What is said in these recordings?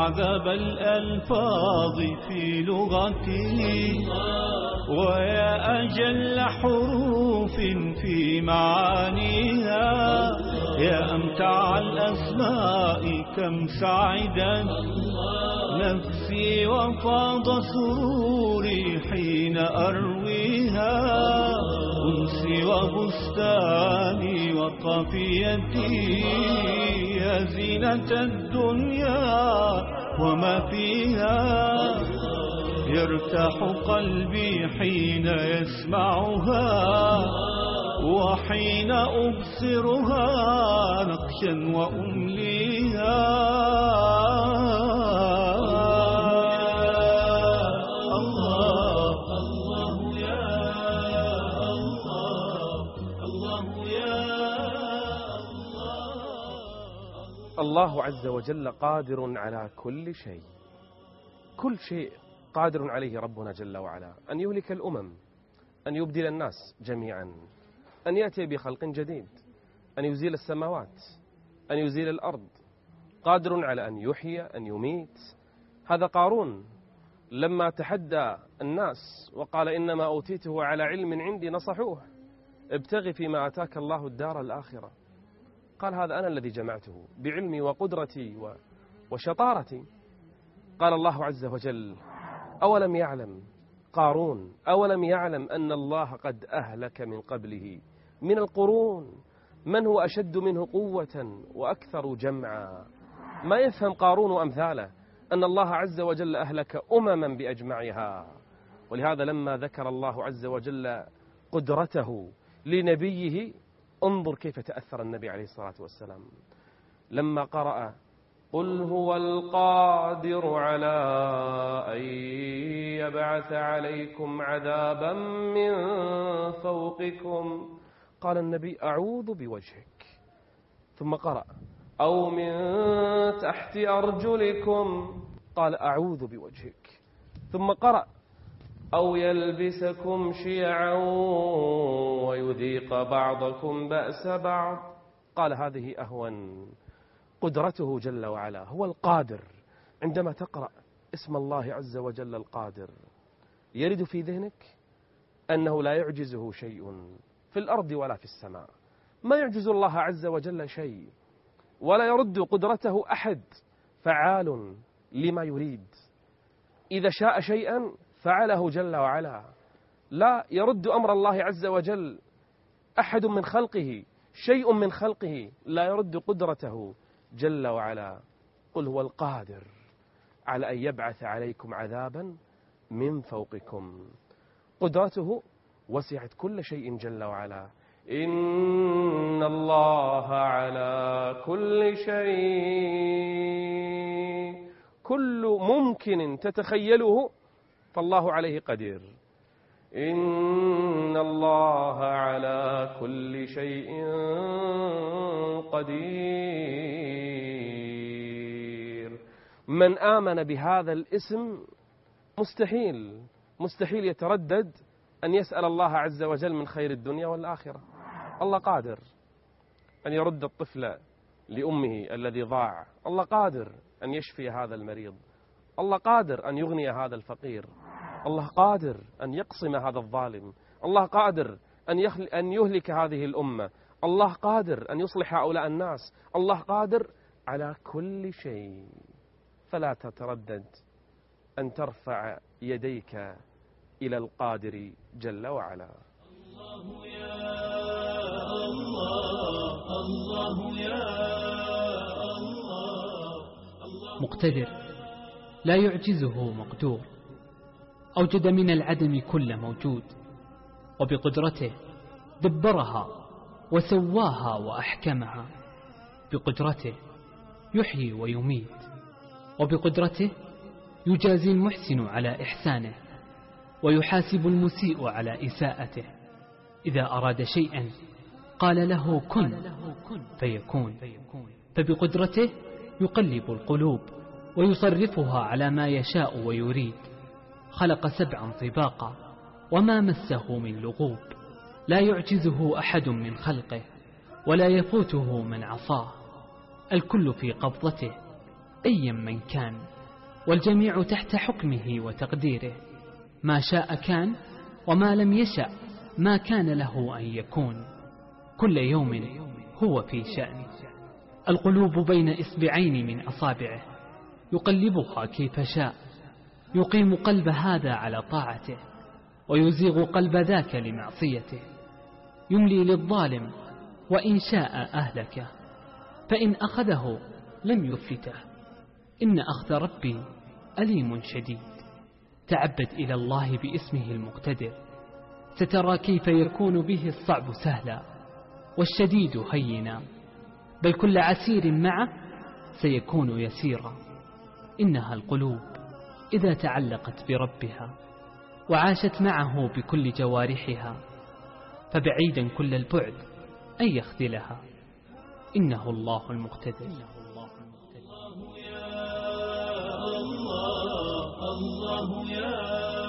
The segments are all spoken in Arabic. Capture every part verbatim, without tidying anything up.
أعذب الألفاظ في لغتي، ويا أجل حروف في معانيها، يا أمتع الأسماء كم سعدت نفسي وفاض سروري حين أرويها، أنسي وبستاني وقافيتي، يا زينة الدنيا وما فيها، يرتاح قلبي حين يسمعها، وحين أبصرها نقشا وأمليها. الله الله يا الله، الله يا الله. الله عز وجل قادر على كل شيء، كل شيء قادر عليه ربنا جل وعلا، أن يهلك الأمم، أن يبدل الناس جميعا، أن يأتي بخلق جديد، أن يزيل السماوات، أن يزيل الأرض، قادر على أن يحيي، أن يميت. هذا قارون لما تحدى الناس وقال إنما أوتيته على علم عندي نصحوه، ابتغي فيما آتاك الله الدار الآخرة. قال هذا أنا الذي جمعته بعلمي وقدرتي وشطارتي. قال الله عز وجل أولم يعلم قارون أولم يعلم أن الله قد أهلك من قبله من القرون من هو أشد منه قوة وأكثر جمعا. ما يفهم قارون وأمثاله أن الله عز وجل أهلك أمما بأجمعها. ولهذا لما ذكر الله عز وجل قدرته لنبيه، انظر كيف تأثر النبي عليه الصلاة والسلام لما قرأ قل هو القادر على أن يبعث عليكم عذابا من فوقكم، قال النبي أعوذ بوجهك، ثم قرأ أو من تحت أرجلكم، قال أعوذ بوجهك، ثم قرأ أو يلبسكم شيعا ويذيق بعضكم بأس بعض، قال هذه أهون. قدرته جل وعلا، هو القادر. عندما تقرأ اسم الله عز وجل القادر يرد في ذهنك أنه لا يعجزه شيء في الأرض ولا في السماء، ما يعجز الله عز وجل شيء، ولا يرد قدرته أحد، فعال لما يريد. إذا شاء شيئا فعله جل وعلا، لا يرد أمر الله عز وجل أحد من خلقه، شيء من خلقه لا يرد قدرته جل وعلا. قل هو القادر على أن يبعث عليكم عذابا من فوقكم. قدرته وسعت كل شيء جل وعلا. إن الله على كل شيء، كل ممكن تتخيله فالله عليه قدير. إن الله على كل شيء قدير. من آمن بهذا الاسم مستحيل مستحيل يتردد أن يسأل الله عز وجل من خير الدنيا والآخرة. الله قادر أن يرد الطفل لأمه الذي ضاع، الله قادر أن يشفي هذا المريض، الله قادر أن يغني هذا الفقير، الله قادر أن يقسم هذا الظالم، الله قادر أن, أن يهلك هذه الأمة، الله قادر أن يصلح هؤلاء الناس، الله قادر على كل شيء. فلا تتردد أن ترفع يديك إلى القادر جل وعلا. الله يا الله، الله يا الله. مقتدر لا يعجزه مقدور، أوجد من العدم كل موجود، وبقدرته دبرها وسواها وأحكمها. بقدرته يحيي ويميت، وبقدرته يجازي المحسن على إحسانه، ويحاسب المسيء على إساءته. إذا أراد شيئا قال له كن فيكون. فبقدرته يقلب القلوب ويصرفها على ما يشاء ويريد. خلق سبعا طباقا وما مسه من لغوب، لا يعجزه أحد من خلقه ولا يفوته من عصاه. الكل في قبضته أيا من كان، والجميع تحت حكمه وتقديره، ما شاء كان وما لم يشأ ما كان له أن يكون، كل يوم هو في شأن. القلوب بين إصبعين من أصابعه يقلبها كيف شاء، يقيم قلب هذا على طاعته ويزيغ قلب ذاك لمعصيته، يملي للظالم وإن شاء أهلكه، فإن أخذه لم يفلته، إن أخذ ربي أليم شديد. تعبد إلى الله باسمه المقتدر، سترى كيف يكون به الصعب سهلا والشديد هينا، بل كل عسير معه سيكون يسيرا. إنها القلوب إذا تعلقت بربها وعاشت معه بكل جوارحها، فبعيدا كل البعد أن يخذلها، إنه الله المقتدر. الله يا الله، الله يا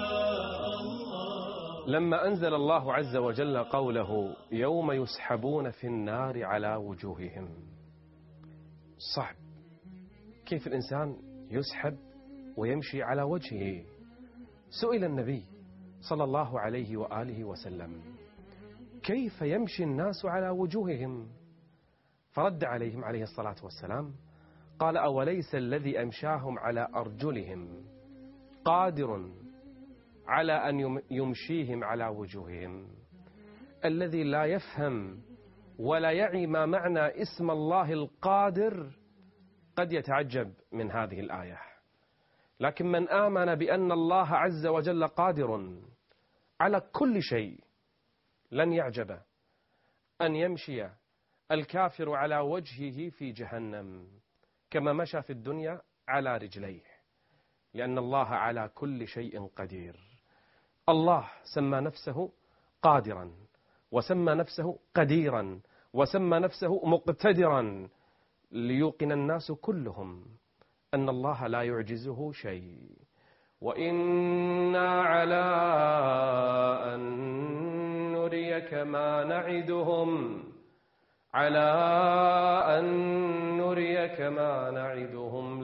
الله. لما أنزل الله عز وجل قوله يوم يسحبون في النار على وجوههم، صعب كيف الإنسان يسحب ويمشي على وجهه. سئل النبي صلى الله عليه وآله وسلم كيف يمشي الناس على وجوههم، فرد عليهم عليه الصلاة والسلام قال أوليس الذي أمشاهم على أرجلهم قادر على أن يمشيهم على وجوههم. الذي لا يفهم ولا يعي ما معنى اسم الله القادر قد يتعجب من هذه الآية، لكن من آمن بأن الله عز وجل قادر على كل شيء لن يعجب أن يمشي الكافر على وجهه في جهنم كما مشى في الدنيا على رجليه، لأن الله على كل شيء قدير. الله سمى نفسه قادرا، وسمى نفسه قديرا، وسمى نفسه مقتدرا، ليوقن الناس كلهم أن الله لا يعجزه شيء. وإنا على أن نريك ما نعدهم على أن نريك ما نعدهم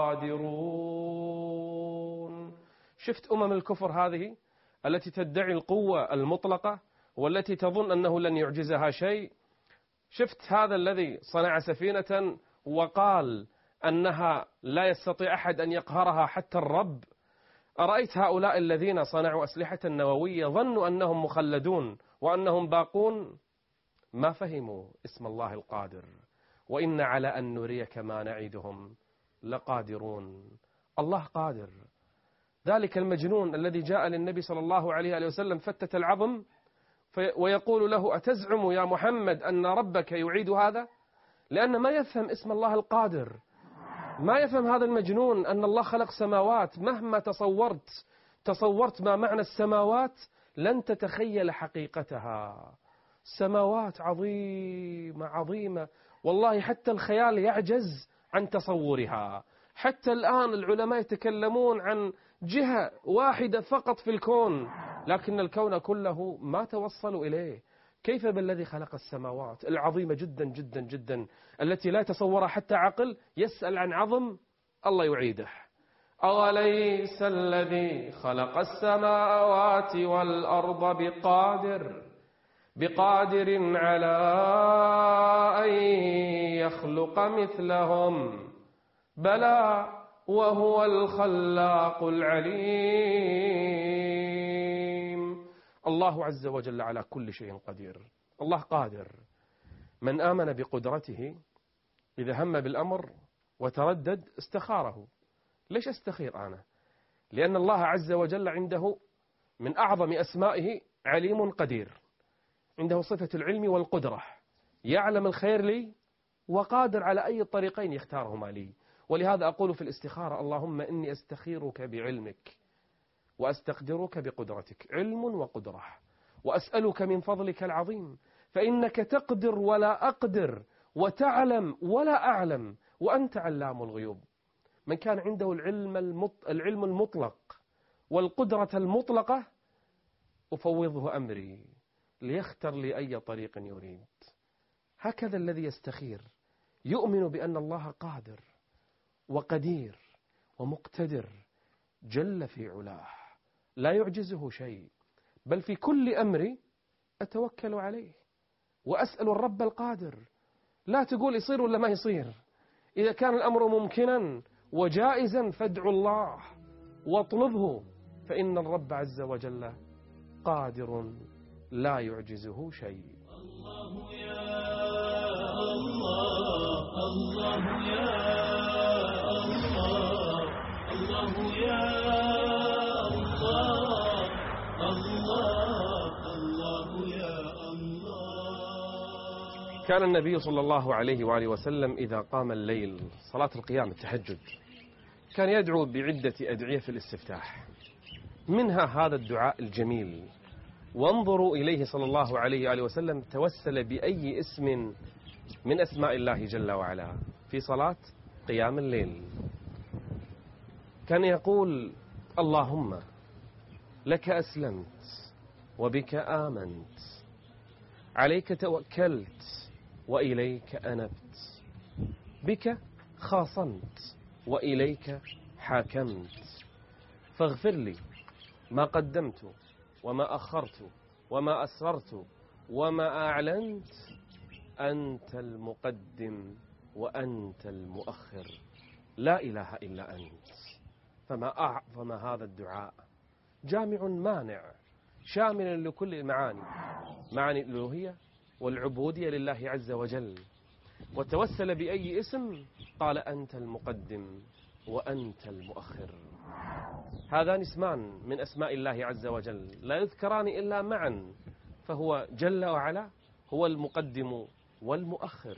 لقادرون. شفت أمم الكفر هذه التي تدعي القوة المطلقة والتي تظن أنه لن يعجزها شيء؟ شفت هذا الذي صنع سفينة وقال أنها لا يستطيع أحد أن يقهرها حتى الرب؟ أرأيت هؤلاء الذين صنعوا أسلحة نووية ظنوا أنهم مخلدون وأنهم باقون؟ ما فهموا اسم الله القادر. وإن على أن نريك ما نعدهم لقادرون. الله قادر. ذلك المجنون الذي جاء للنبي صلى الله عليه وسلم فتت العظم ويقول له أتزعم يا محمد أن ربك يعيد هذا؟ لأن ما يفهم اسم الله القادر، ما يفهم هذا المجنون أن الله خلق سماوات. مهما تصورت تصورت ما معنى السماوات لن تتخيل حقيقتها. سماوات عظيمة عظيمة، والله حتى الخيال يعجز عن تصورها. حتى الآن العلماء يتكلمون عن جهة واحدة فقط في الكون، لكن الكون كله ما توصلوا إليه. كيف بالذي خلق السماوات العظيمة جدا جدا جدا التي لا تصورها حتى عقل؟ يسأل عن عظم الله يعيده. أوليس الذي خلق السماوات والأرض بقادر بقادر على أن يخلق مثلهم بلى وهو الخلاق العليم. الله عز وجل على كل شيء قدير. الله قادر. من آمن بقدرته إذا هم بالأمر وتردد استخاره. ليش استخير أنا؟ لأن الله عز وجل عنده من أعظم أسمائه عليم قدير، عنده صفة العلم والقدرة، يعلم الخير لي وقادر على أي الطريقين يختارهما لي. ولهذا أقول في الاستخارة اللهم إني أستخيرك بعلمك وأستقدرك بقدرتك، علم وقدرة، وأسألك من فضلك العظيم فإنك تقدر ولا أقدر وتعلم ولا أعلم وأنت علام الغيوب. من كان عنده العلم العلم المطلق والقدرة المطلقة أفوضه أمري ليختر لي أي طريق يريد. هكذا الذي يستخير يؤمن بأن الله قادر وقدير ومقتدر جل في علاه، لا يعجزه شيء، بل في كل أمري أتوكل عليه وأسأل الرب القادر. لا تقول يصير ولا ما يصير، إذا كان الأمر ممكنا وجائزا فادعوا الله واطلبه، فإن الرب عز وجل قادر لا يعجزه شيء. الله يا الله، الله يا الله، الله يا الله، الله الله يا الله. كان النبي صلى الله عليه وآله وسلم إذا قام الليل صلاة القيام التهجد كان يدعو بعدة أدعية في الاستفتاح، منها هذا الدعاء الجميل. وانظروا إليه صلى الله عليه وآله وسلم توسل بأي اسم من أسماء الله جل وعلا في صلاة قيام الليل. كان يقول: اللهم لك أسلمت وبك آمنت، عليك توكلت وإليك أنبت، بك خاصمت وإليك حاكمت، فاغفر لي ما قدمت وما أخرت وما أسررت وما أعلنت، أنت المقدم وأنت المؤخر، لا إله إلا أنت. فما أعظم هذا الدعاء، جامع مانع شامل لكل المعاني، معاني الألوهية والعبودية لله عز وجل. وتوسل بأي اسم قال: أنت المقدم وأنت المؤخر. هذان اسمان من أسماء الله عز وجل لا يذكران إلا معا، فهو جل وعلا هو المقدم والمؤخر،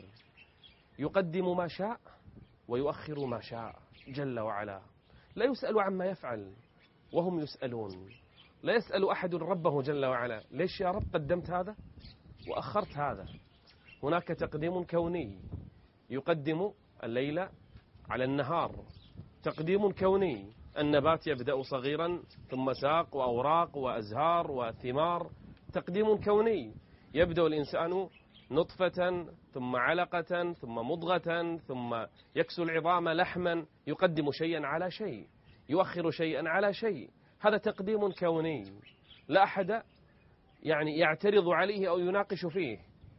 يقدم ما شاء ويؤخر ما شاء جل وعلا، لا يسأل عما يفعل وهم يسألون. لا يسأل أحد ربه جل وعلا: ليش يا رب قدمت هذا وأخرت هذا؟ هناك تقديم كوني يقدم الليل على النهار، تقديم كوني، النبات يبدأ صغيرا ثم ساق وأوراق وأزهار وثمار، تقديم كوني. يبدأ الإنسان نطفة ثم علقة ثم مضغة ثم يكسو العظام لحما، يقدم شيئا على شيء، يؤخر شيئا على شيء، هذا تقديم كوني لا أحد يعني يعترض عليه أو يناقش فيه.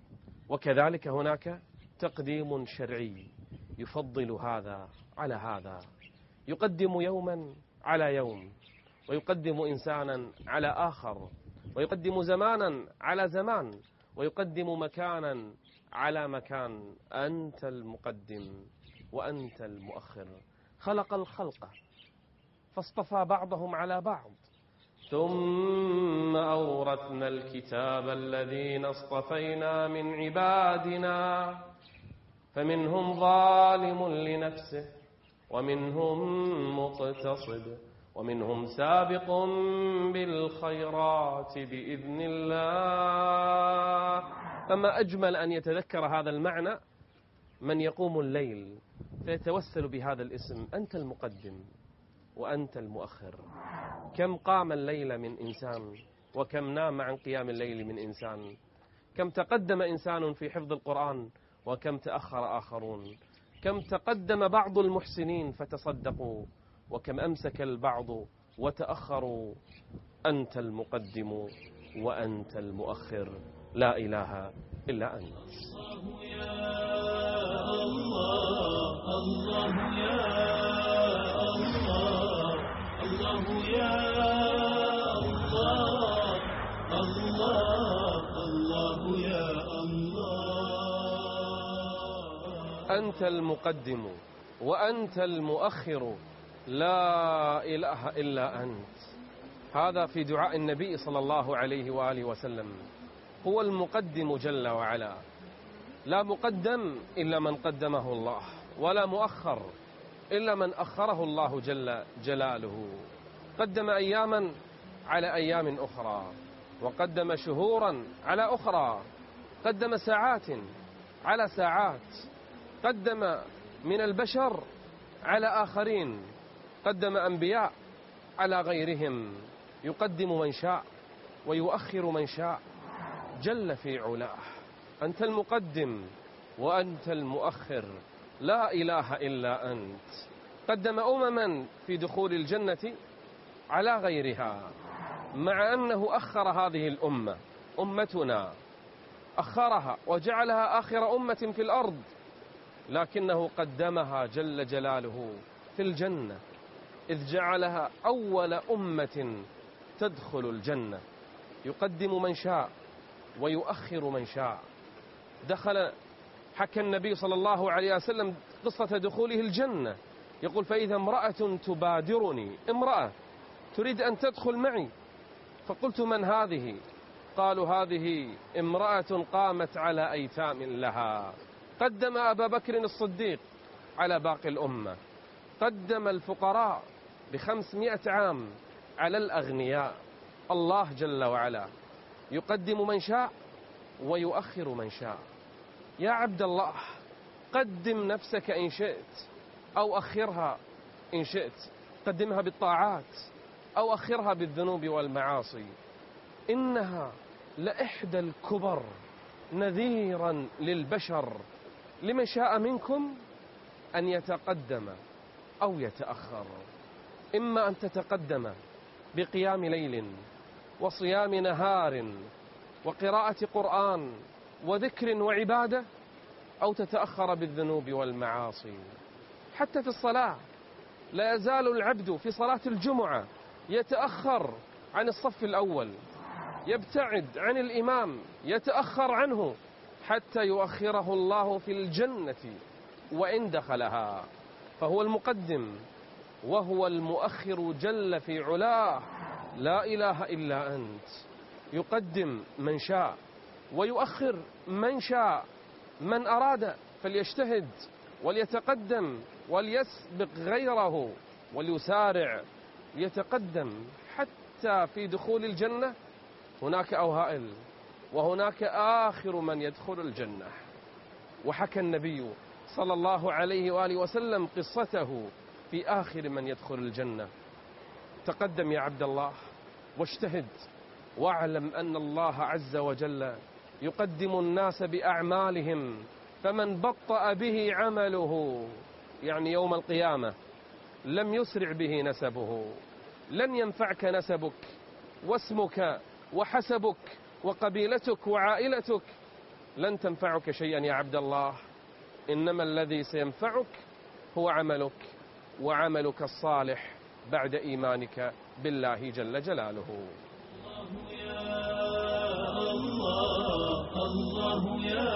وكذلك هناك تقديم شرعي يفضل هذا على هذا، يقدم يوما على يوم، ويقدم إنسانا على آخر، ويقدم زمانا على زمان، ويقدم مكانا على مكان. أنت المقدم وأنت المؤخر. خلق الخلق فاصطفى بعضهم على بعض، ثم أورثنا الكتاب الذين اصطفينا من عبادنا، فمنهم ظالم لنفسه ومنهم مقتصد ومنهم سابق بالخيرات بإذن الله. فما أجمل أن يتذكر هذا المعنى من يقوم الليل فيتوسل بهذا الاسم: أنت المقدم وأنت المؤخر. كم قام الليل من إنسان وكم نام عن قيام الليل من إنسان، كم تقدم إنسان في حفظ القرآن وكم تأخر آخرون، كم تقدم بعض المحسنين فتصدقوا وكم أمسك البعض وتأخروا. أنت المقدم وأنت المؤخر، لا إله إلا أنت. الله يا الله، الله يا الله، الله يا الله، الله الله يا الله. أنت المقدم وأنت المؤخر، لا إله إلا أنت. هذا في دعاء النبي صلى الله عليه وآله وسلم. هو المقدم جل وعلا، لا مقدم إلا من قدمه الله، ولا مؤخر إلا من أخره الله جل جلاله. قدم أياما على أيام أخرى، وقدم شهورا على أخرى، قدم ساعات على ساعات، قدم من البشر على آخرين، قدم أنبياء على غيرهم، يقدم من شاء ويؤخر من شاء جل في علاه. أنت المقدم وأنت المؤخر، لا إله إلا أنت. قدم أمما في دخول الجنة على غيرها، مع أنه أخر هذه الأمة أمتنا، أخرها وجعلها آخر أمة في الأرض، لكنه قدمها جل جلاله في الجنة، إذ جعلها أول أمة تدخل الجنة، يقدم من شاء ويؤخر من شاء. دخل حكى النبي صلى الله عليه وسلم قصة دخوله الجنة، يقول: فإذا امرأة تبادرني، امرأة تريد أن تدخل معي، فقلت: من هذه؟ قالوا: هذه امرأة قامت على أيتام لها. قدم أبا بكر الصديق على باقي الأمة، قدم الفقراء بخمسمائة عام على الأغنياء. الله جل وعلا يقدم من شاء ويؤخر من شاء. يا عبد الله، قدم نفسك إن شئت، أو أخرها إن شئت، قدمها بالطاعات أو أخرها بالذنوب والمعاصي. إنها لإحدى الكبر نذيرا للبشر، لمن شاء منكم أن يتقدم أو يتأخر. إما أن تتقدم بقيام ليل وصيام نهار وقراءة قرآن وذكر وعبادة، أو تتأخر بالذنوب والمعاصي. حتى في الصلاة لا يزال العبد في صلاة الجمعة يتأخر عن الصف الأول، يبتعد عن الإمام، يتأخر عنه، حتى يؤخره الله في الجنة وإن دخلها. فهو المقدم وهو المؤخر جل في علاه، لا إله إلا أنت. يقدم من شاء ويؤخر من شاء. من أراد فليجتهد وليتقدم وليسبق غيره وليسارع، يتقدم حتى في دخول الجنة. هناك أوائل وهناك آخر من يدخل الجنة. وحكى النبي صلى الله عليه وآله وسلم قصته في آخر من يدخل الجنة. تقدم يا عبد الله واجتهد، واعلم أن الله عز وجل يقدم الناس بأعمالهم، فمن بطأ به عمله، يعني يوم القيامة، لم يسرع به نسبه. لن ينفعك نسبك واسمك وحسبك وقبيلتك وعائلتك، لن تنفعك شيئا يا عبد الله. إنما الذي سينفعك هو عملك، وعملك الصالح بعد إيمانك بالله جل جلاله. الله يا الله، الله يا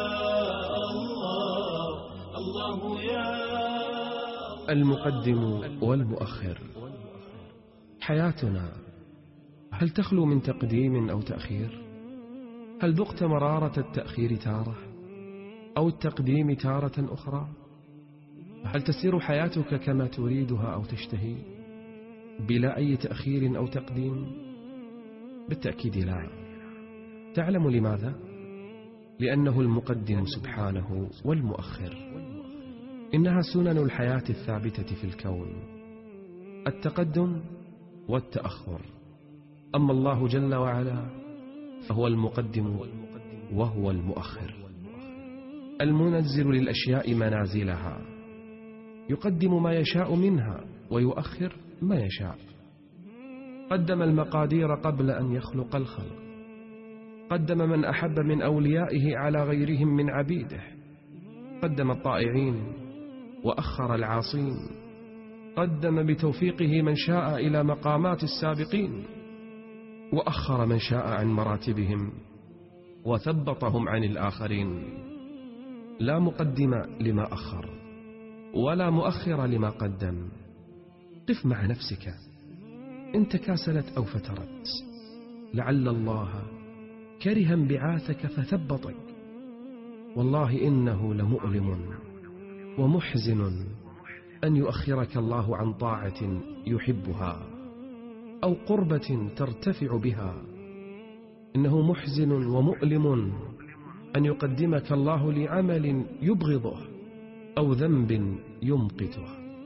الله، الله يا المقدم والمؤخر. حياتنا هل تخلو من تقديم أو تأخير؟ هل ذقت مرارة التأخير تارة أو التقديم تارة أخرى؟ هل تسير حياتك كما تريدها أو تشتهي بلا أي تأخير أو تقديم؟ بالتأكيد لا. تعلم لماذا؟ لأنه المقدم سبحانه والمؤخر. إنها سنن الحياة الثابتة في الكون، التقدم والتأخر. أما الله جل وعلا فهو المقدم وهو المؤخر، المنزل للأشياء منازلها، يقدم ما يشاء منها ويؤخر ما يشاء. قدم المقادير قبل أن يخلق الخلق، قدم من أحب من أوليائه على غيرهم من عبيده، قدم الطائعين وأخر العاصين، قدم بتوفيقه من شاء إلى مقامات السابقين، وأخر من شاء عن مراتبهم وثبطهم عن الآخرين. لا مقدم لما أخر ولا مؤخر لما قدم. قف مع نفسك إن تكاسلت أو فترت، لعل الله كره انبعاثك فثبطك. والله إنه لمؤلم ومحزن أن يؤخرك الله عن طاعة يحبها أو قربة ترتفع بها. إنه محزن ومؤلم أن يقدمك الله لعمل يبغضه أو ذنب يمقته.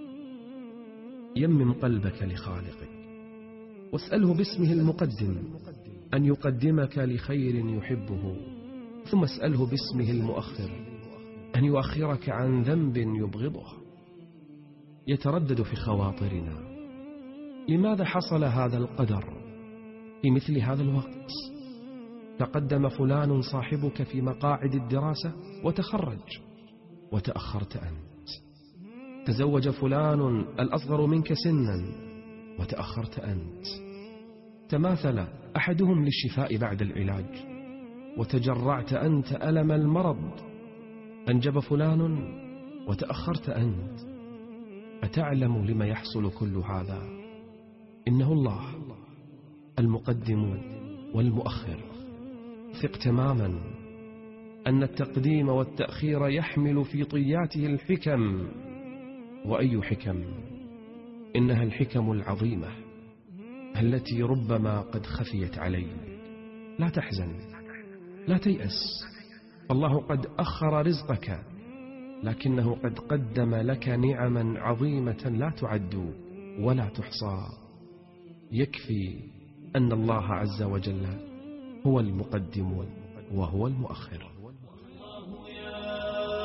يمم قلبك لخالقك واسأله باسمه المقدم أن يقدمك لخير يحبه، ثم اسأله باسمه المؤخر أن يؤخرك عن ذنب يبغضه. يتردد في خواطرنا: لماذا حصل هذا القدر في مثل هذا الوقت؟ تقدم فلان صاحبك في مقاعد الدراسة وتخرج، وتأخرت أنت. تزوج فلان الأصغر منك سنا، وتأخرت أنت. تماثل أحدهم للشفاء بعد العلاج، وتجرعت أنت ألم المرض. أنجب فلان، وتأخرت أنت. أتعلم لما يحصل كل هذا؟ إنه الله المقدم والمؤخر. ثق تماما أن التقديم والتأخير يحمل في طياته الحكم. وأي حكم؟ إنها الحكم العظيمة التي ربما قد خفيت عليك. لا تحزن، لا تيأس. الله قد أخر رزقك، لكنه قد قدم لك نعما عظيمة لا تعد ولا تحصى. يكفي أن الله عز وجل هو المقدم وهو المؤخر. الله يا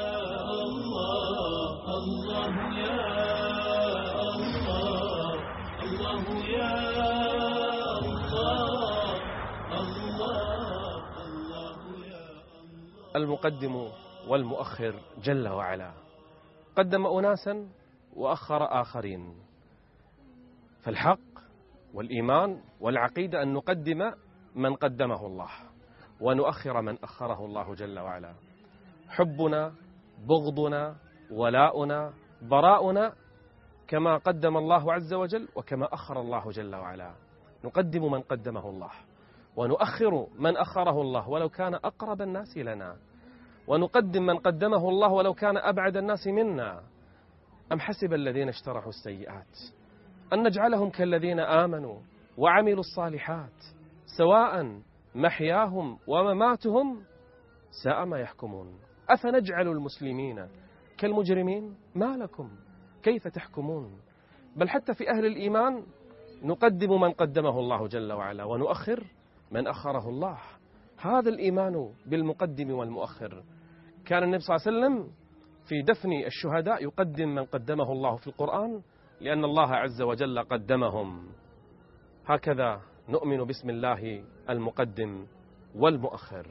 الله، الله يا الله، الله يا الله، الله، الله يا الله. المقدم والمؤخر جل وعلا قدم أناسا وأخر آخرين. فالحق والإيمان والعقيدة أن نقدم من قدمه الله ونؤخر من أخره الله جل وعلا. حبنا، بغضنا، ولاؤنا، براؤنا كما قدم الله عز وجل وكما أخر الله جل وعلا. نقدم من قدمه الله ونؤخر من أخره الله ولو كان أقرب الناس لنا، ونقدم من قدمه الله ولو كان أبعد الناس منا. أم حسب الذين اشترحوا السيئات أن نجعلهم كالذين آمنوا وعملوا الصالحات سواء محياهم ومماتهم ساء ما يحكمون. أفنجعل المسلمين كالمجرمين؟ ما لكم كيف تحكمون؟ بل حتى في أهل الإيمان نقدم من قدمه الله جل وعلا ونؤخر من أخره الله. هذا الإيمان بالمقدم والمؤخر. كان النبي صلى الله عليه وسلم في دفن الشهداء يقدم من قدمه الله في القرآن لأن الله عز وجل قدمهم. هكذا نؤمن باسم الله المقدم والمؤخر.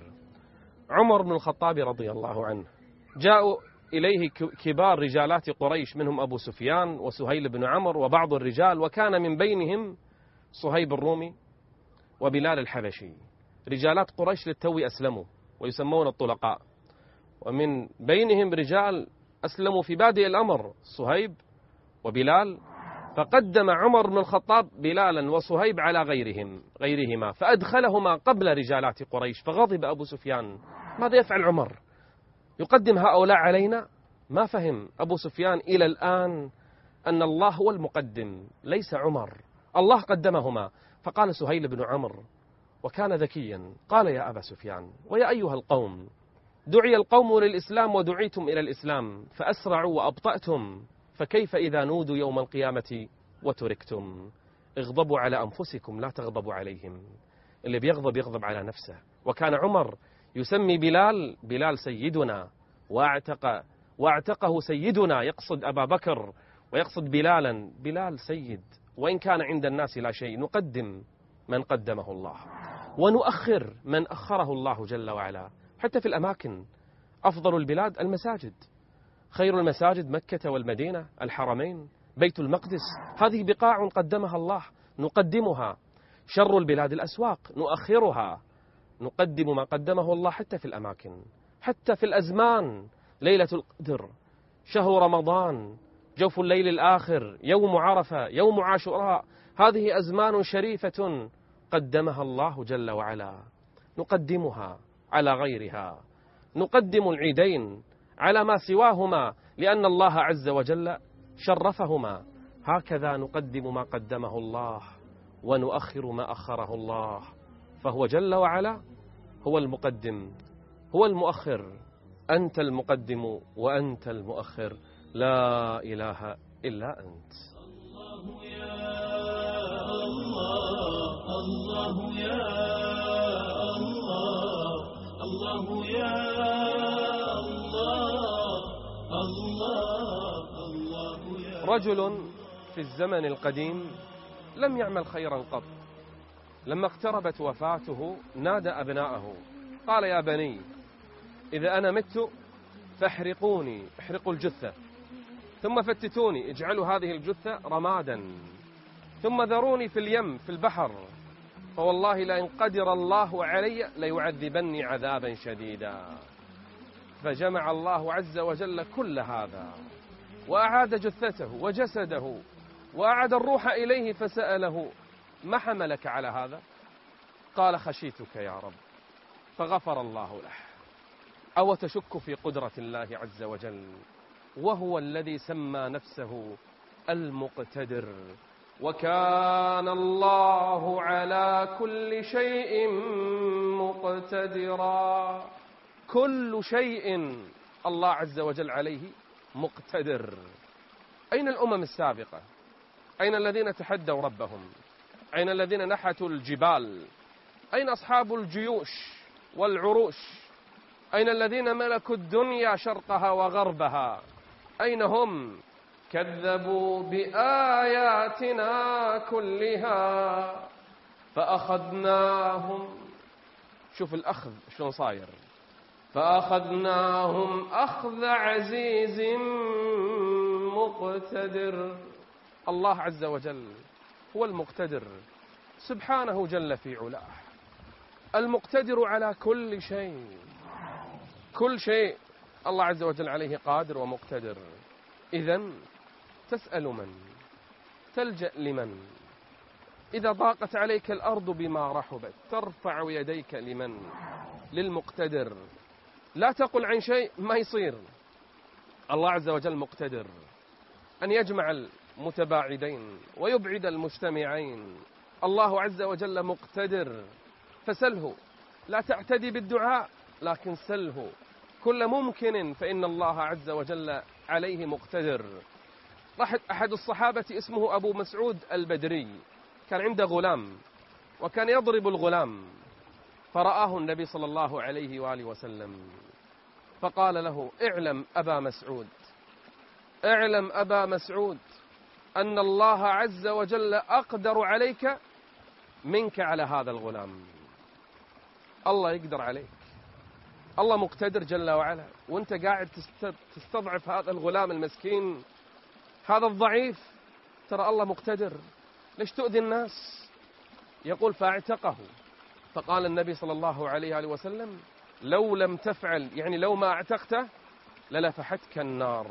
عمر بن الخطاب رضي الله عنه جاءوا إليه كبار رجالات قريش، منهم أبو سفيان وسهيل بن عمرو وبعض الرجال، وكان من بينهم صهيب الرومي وبلال الحبشي. رجالات قريش للتو أسلموا ويسمون الطلقاء، ومن بينهم رجال أسلموا في بادئ الأمر، صهيب وبلال. فقدم عمر بن الخطاب بلالا وصهيب على غيرهم غيرهما فأدخلهما قبل رجالات قريش. فغضب أبو سفيان: ماذا يفعل عمر؟ يقدم هؤلاء علينا؟ ما فهم أبو سفيان إلى الآن أن الله هو المقدم ليس عمر، الله قدمهما. فقال سهيل بن عمرو وكان ذكيا، قال: يا أبا سفيان ويا أيها القوم، دعي القوم للإسلام ودعيتم إلى الإسلام فأسرعوا وأبطأتم، فكيف إذا نودوا يوم القيامة وتركتم؟ اغضبوا على أنفسكم لا تغضبوا عليهم. اللي بيغضب يغضب على نفسه. وكان عمر يسمي بلال بلال سيدنا، واعتق واعتقه سيدنا، يقصد أبا بكر ويقصد بلالا. بلال سيد، وإن كان عند الناس لا شيء. نقدم من قدمه الله ونؤخر من أخره الله جل وعلا. حتى في الأماكن، أفضل البلاد المساجد، خير المساجد مكة والمدينة، الحرمين، بيت المقدس، هذه بقاع قدمها الله نقدمها. شر البلاد الأسواق نؤخرها. نقدم ما قدمه الله حتى في الأماكن، حتى في الأزمان. ليلة القدر، شهر رمضان، جوف الليل الآخر، يوم عرفة، يوم عاشوراء، هذه أزمان شريفة قدمها الله جل وعلا. نقدمها على غيرها. نقدم العيدين على ما سواهما لأن الله عز وجل شرفهما. هكذا نقدم ما قدمه الله ونؤخر ما أخره الله. فهو جل وعلا هو المقدم هو المؤخر. أنت المقدم وأنت المؤخر، لا إله إلا أنت. الله يا الله، الله يا الله، الله يا الله، الله، الله يا رجل في الزمن القديم لم يعمل خيرا قط، لما اقتربت وفاته نادى أبناءه قال: يا بني، إذا أنا مت فاحرقوني، احرقوا الجثة، ثم فتتوني، اجعلوا هذه الجثة رمادا، ثم ذروني في اليم في البحر، فوالله لئن قدر الله علي ليعذبني عذابا شديدا. فجمع الله عز وجل كل هذا وأعاد جثته وجسده وأعاد الروح إليه، فسأله: ما حملك على هذا؟ قال: خشيتك يا رب، فغفر الله له. أو تشك في قدرة الله عز وجل، وهو الذي سمى نفسه المقتدر، وكان الله على كل شيء مقتدرا. كل شيء الله عز وجل عليه مقتدر. أين الأمم السابقة؟ أين الذين تحدوا ربهم؟ أين الذين نحتوا الجبال؟ أين أصحاب الجيوش والعروش؟ أين الذين ملكوا الدنيا شرقها وغربها؟ أين هم؟ كذبوا بآياتنا كلها فأخذناهم. شوف الأخذ شلون صاير، فأخذناهم أخذ عزيز مقتدر. الله عز وجل هو المقتدر سبحانه جل في علاه، المقتدر على كل شيء. كل شيء الله عز وجل عليه قادر ومقتدر. إذن تسأل من؟ تلجأ لمن؟ إذا ضاقت عليك الأرض بما رحبت ترفع يديك لمن؟ للمقتدر. لا تقل عن شيء ما يصير. الله عز وجل مقتدر أن يجمع المتباعدين ويبعد المجتمعين. الله عز وجل مقتدر، فسله، لا تعتدي بالدعاء لكن سله كل ممكن، فإن الله عز وجل عليه مقتدر. أحد الصحابة اسمه أبو مسعود البدري، كان عنده غلام وكان يضرب الغلام، فرآه النبي صلى الله عليه وآله وسلم فقال له: اعلم أبا مسعود، اعلم أبا مسعود أن الله عز وجل أقدر عليك منك على هذا الغلام. الله يقدر عليك، الله مقتدر جل وعلا، وانت قاعد تستضعف هذا الغلام المسكين، هذا الضعيف. ترى الله مقتدر، ليش تؤذي الناس؟ يقول: فاعتقه. فقال النبي صلى الله عليه وسلم: لو لم تفعل، يعني لو ما اعتقته للفحتك النار.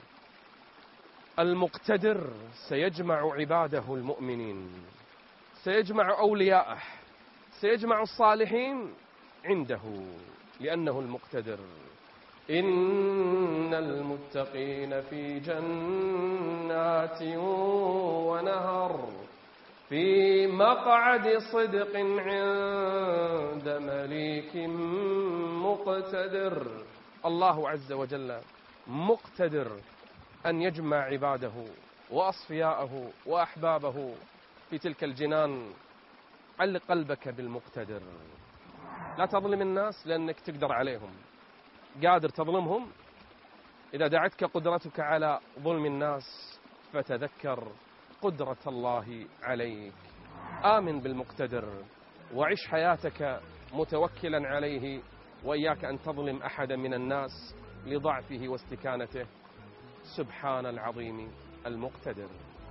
المقتدر سيجمع عباده المؤمنين، سيجمع أولياءه، سيجمع الصالحين عنده، لأنه المقتدر. إن المتقين في جنات ونهر في مقعد صدق عند مليك مقتدر. الله عز وجل مقتدر أن يجمع عباده وأصفياءه وأحبابه في تلك الجنان. علق قلبك بالمقتدر، لا تظلم الناس لأنك تقدر عليهم، قادر تظلمهم. إذا دعتك قدرتك على ظلم الناس فتذكر قدرة الله عليك. آمن بالمقتدر وعش حياتك متوكلا عليه، وإياك أن تظلم أحدا من الناس لضعفه واستكانته. سبحان العظيم المقتدر.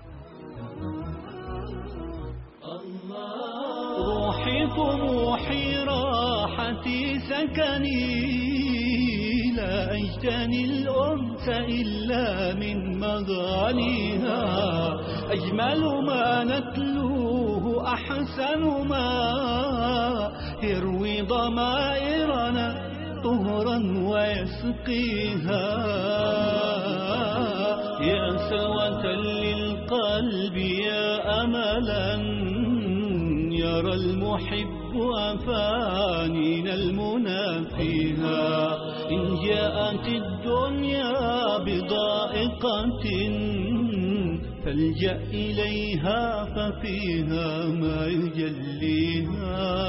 روحي طموحي راحتي سكني، لا أجتني الأنس إلا من مغانيها. أجمل ما نتلوه أحسن ما يروي ضمائرنا طهرا ويسقيها. يا سوة للقلب يا أملا يرى المحب أفانينا المنى فيها. إن جاءت الدنيا بضائقة فالجأ إليها ففيها ما يجليها.